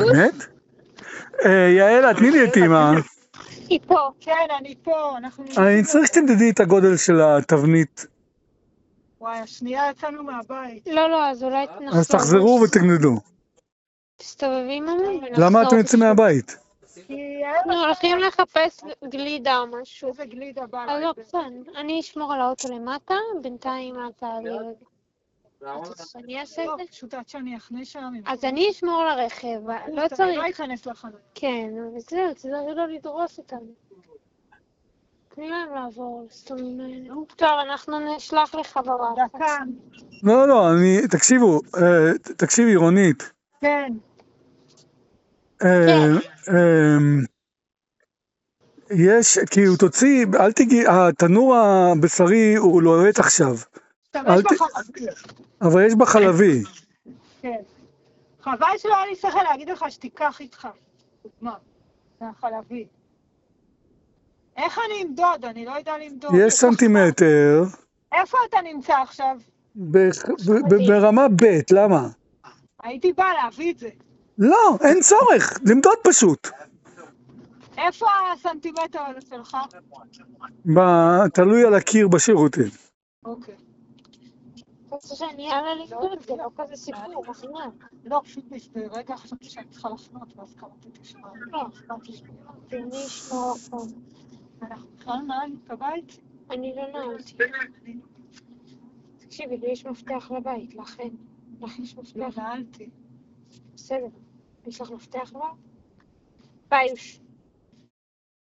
באמת? יעל, תני לי את אמא. היא פה. כן, אני פה. אני צריך שתמדדי את הגודל של התבנית. וואי, השנייה יצאנו מהבית. לא, אז אולי נחזור. אז תחזרו ותגנדו. תסתובבי ממנו ונחזור. למה אתם יוצאים מהבית? אנחנו הולכים לחפש גלידה או משהו. איזה גלידה בא אז לה. לא, בסדר. אני אשמור על האוטו למטה, בינתיים את תעלי רגע. אני אעשה את לא, זה? פשוט עד שאני אחנה שם. אז אני אשמור על הרכב, לא לא צריך. ייכנס לחנות. כן, וזהו, תדעי לא לדרוס אותנו. תני להם לעבור, סתומים האלה. טוב, אנחנו נשלח לך בוואטסאפ. דקה. לא, תקשיבי, רונית. כן. יש, כאילו תוציא, אל תגיעי, התנור הבשרי הוא לוהט עכשיו. תשתמש בחלבי. אבל יש בחלבי. כן. חבל שלא היה לי שכל להגיד לך שתיקח איתך. מה? זה החלבי. איך אני אמדוד? אני לא יודע למדוד. יש סנטימטר. איפה אתה נמצא עכשיו? ברמה ב', למה? הייתי באה להביא את זה. לא, אין צורך, למדוד פשוט. איפה הסנטימטר הזה שלך? תלוי על הקיר בשירותים. אוקיי. רוצה שאני אעלה לבדוק, זה לא כזה סיפור, בכלל. לא, פשוט ברגע חשבתי שאני צריכה לחנות, ואז קראתי תשמע. לא, אני אשמור פה. אנחנו בכלל נעלנו את הבית? אני לא נעלתי. תקשיבי, לי יש מפתח לבית, לכן. לך יש לא מפתח. נעלתי. בסדר. יש לך מפתח לבית? ביי.